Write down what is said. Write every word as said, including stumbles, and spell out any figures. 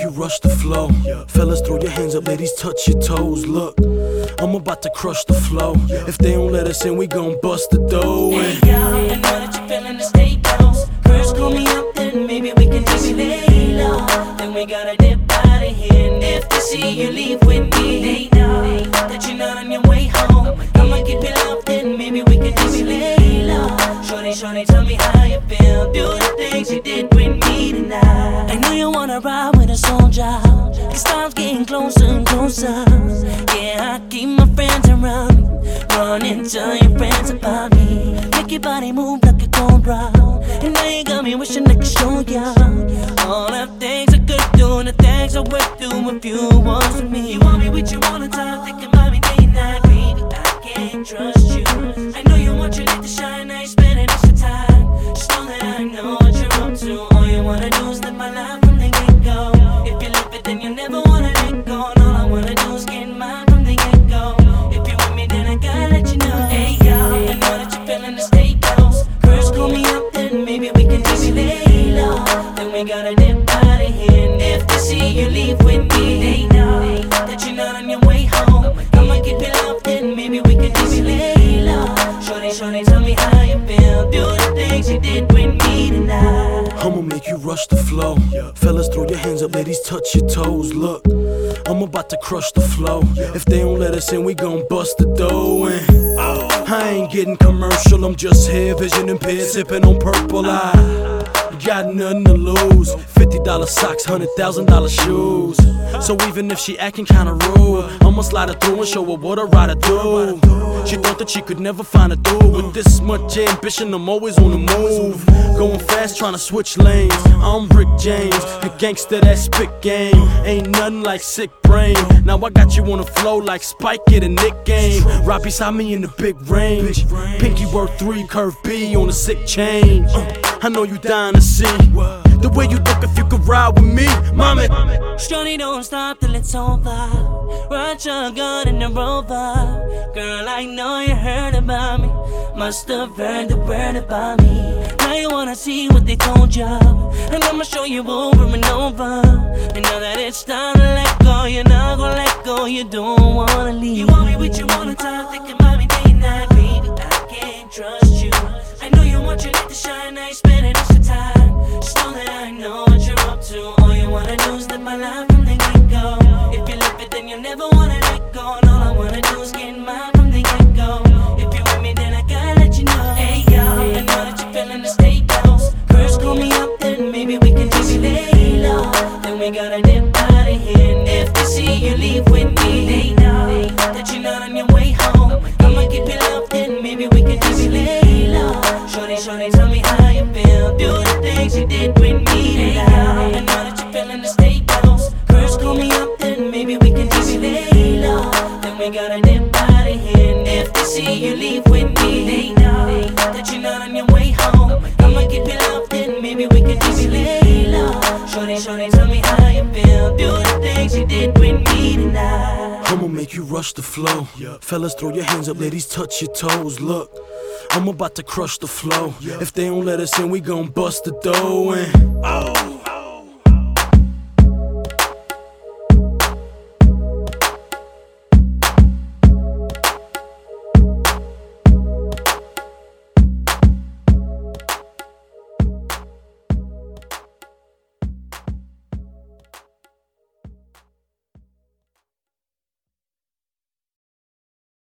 you rush the flow. Fellas, throw your hands up, ladies, touch your toes. Look, I'm about to crush the flow. If they don't let us in, we gon' bust the door in. Hey y'all, I know that you're feeling the stay close. First call me up, then maybe we can just lay low. Then we gotta dip out of here. And if they see you leave with me, they know that you're not on your way home. I'ma keep it up, then maybe we can just lay low. Shorty, shorty, tell me how you feel. Do the things you did with me tonight. I know you wanna ride with a soldier. These time's getting closer and closer. Yeah, I keep my friends around me. Run and tell your friends about me. Make your body move like a cobra. And now you got me wishing I could show ya all the things I could do and the things I would do if you was with me. You want me with you all the time, thinking about me day and night. Baby, I can't trust you. I know you want your light to shine, now you spending extra time. Just know that I know what you're up to. All you wanna do is live my life from the get-go. If you live it, then you never wanna let go. And all I wanna do is get mine from the get-go. If you're with me, then I gotta let you know. Hey y'all, I know that you're feeling the stay close. First call me up, then maybe we can just lay low. Then we gotta dip out of here. And if they see you leave with me, they know that you're not on your way home. I'ma keep it up, then maybe we can just lay low. Shorty, shorty, tell me how you feel. Do the things you did with me tonight. I'ma make you rush the flow. Fellas, throw your hands up, ladies, touch your toes. Look, I'm about to crush the flow. If they don't let us in, we gon' bust the door in. I ain't getting commercial, I'm just here, vision impaired, sipping on purple eye. Got nothing to lose. Fifty dollar socks, hundred thousand dollar shoes. So even if she acting kinda rude, I'ma slide her through and show her what a rider do. She thought that she could never find a dude with this much ambition. I'm always on the move, going fast, trying to switch lanes. I'm Rick James, a gangster that spit game. Ain't nothing like sick brain. Now I got you on the flow like Spike, get a Nick game. Right beside me in the big range. Pinky worth three, curve B on a sick chain. Uh, I know you dying to see the way you look if you could ride with me, mommy. Shorty, don't stop till it's over. Ride your gun in the Rover. Girl, I know you heard about me. Must have heard the word about me. Now you wanna see what they told ya, and I'ma show you over and over. And now that it's time to let go, you're not gonna let go, you don't wanna leave. You want me with you all the time, thinking about me day and night. Baby, I can't trust you. I know you want your light to shine, now you spending extra time. Just know that I know what you're up to. All you wanna do is live my life from the get-go. If you live it, then you never wanna let go. And all I wanna do is get mine from the get-go. If you're with me, then I gotta let you know. Hey y'all, I know that you're feeling the stay close. First call me up, then maybe we can just lay low. Then we gotta dip out of here. And if they see you leave with me, they know that you're not on your way home. I'ma keep it up, then maybe we can just lay low. Shorty, shorty, tell me how you feel. Do the things you did with me tonight. I know that you're feeling the stay close. First call me up, then maybe we can just lay low. Then we gotta dip out of here. And if they see you leave with me, they know that you're not on your way home. I'ma keep it up, then maybe we can just lay low. Shorty, shorty, tell me how you feel. Do the things you did with me tonight. I'ma make you rush the flow. Fellas, throw your hands up, ladies, touch your toes. Look, I'm about to crush the flow. If they don't let us in, we gon' bust the door in.